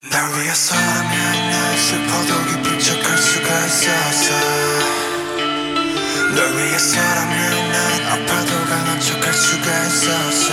날 위해서라면 난 슬퍼도 기쁜 척할 수가 있었어. 널 위해서라면 난 아파도 강한 척할 수가 있었어.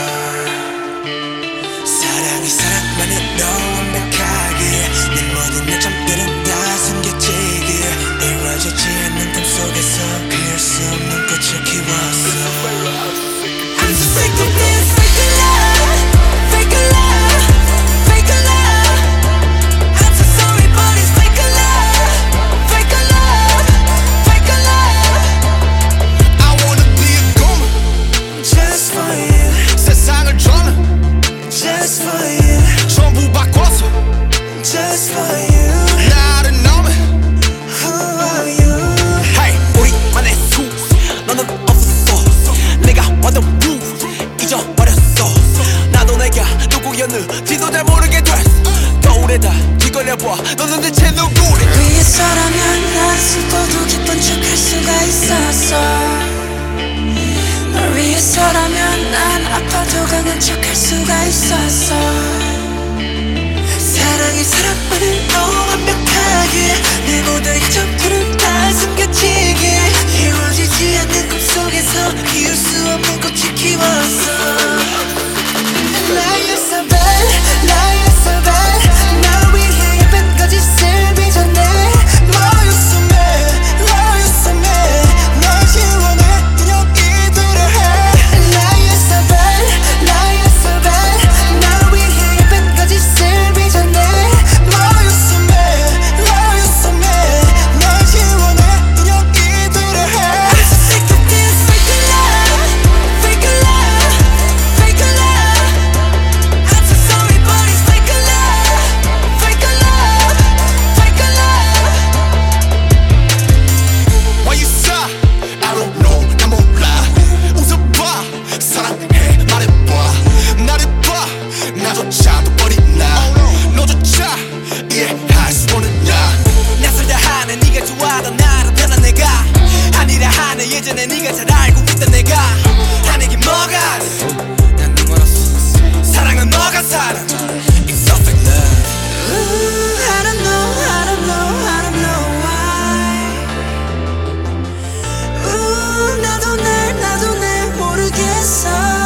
사랑이 사랑만으로 완벽하게 내 모든 약점들은 다 숨겨지기에 이루어지지 않는 꿈속에서 피울 수 없는 꽃을 키웠어. I'm so sick of this fake love, fake love, fake love. I'm so sorry but it's fake love, fake love, fake love. I wanna be a goon Just for you, 세상을 저는 just for you, 전부 바꿔서 just for you. 나를 넘어. Who are you? Hey, 우리만의 수 너는 없었어. 내가 완전 루 잊어버렸어. 나도 내가 누구였는지도 잘 모르게 됐어. 거울에다 뒤걸려봐 너는 대체 누구래. 위해서라면 난 슬퍼도 기쁜 척할 수가 있었어. 널 위해서라면 난 아파도 강한 척할 수가 있었어. 사랑이 사랑만으로 완벽하게 내 모든 약점들은 다 숨겨지게 이루어지지 않는 꿈속에서 피울 수 없는 꽃을 키웠어. 나였어 bad, 나였어 bad. 날 위해 예쁜 거짓을 빚어내. 너였어 mad, 너였어 mad. 널 지원해 그냥 이대로 해. 나였어 bad, 나였어 bad. 날 위해 예쁜 거짓을 빚어내. 너였어 mad, 너였어 mad. 널 지원해 그냥 이대로 해. I'm so sick of this fake love, fake love, fake love. I'm so sorry but it's fake love, fake love, fake love. Why you sigh? I don't know 나 몰라. 웃어봐 사랑해 말해봐. 나를 봐 나조차도 버리나. 너조차 이해할 수 없느냐. 낯설다 하네 네가 좋아하던 나를 변한 내가 아니라 하네 예전에 네가 잘 알고 있던 내가 하는 게 뭐가 난네 멀었어. 사랑은 너가 사랑 It's so fake love. Ooh, I don't know, I don't know, I don't know why. Ooh, 나도 날 모르겠어.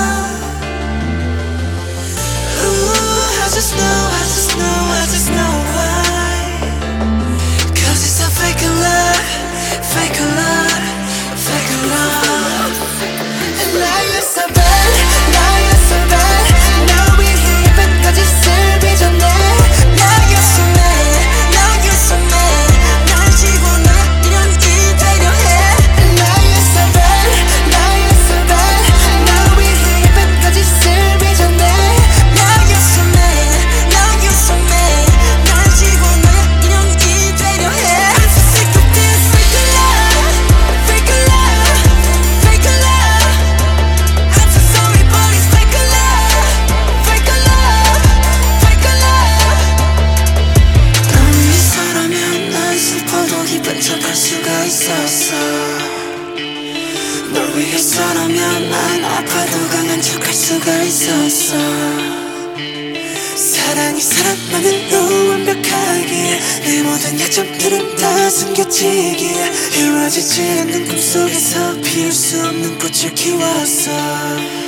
Ooh, I just know, I just know, I just know why. 'Cause it's a fake love, fake love, fake love. 나였어 bad, 나였어 bad. 날 위해 예쁜 거짓을 빚어내. 나였어 mad, 나였어 mad. 날 지워놔 이런 이대로 해. 나였어 bad, 나였어 bad. 날 위해 예쁜 거짓을 빚어내. 나였어 mad, 나였어 mad. 날 지워놔 이런 이대로 해. I'm so sick of this fake love, fake love, fake love. I'm so sorry but it's fake love, fake love, fake love. 널 위해서라면 난 슬퍼도 기쁜 척할 수가 있었어. 널 위해서라면 난 아파도 강한 척할 수가 있었어. 사랑이 사랑만으로 완벽하게 내 모든 약점들은 다 숨겨지기에 이루어지지 않는 꿈속에서 피울 수 없는 꽃을 키웠어.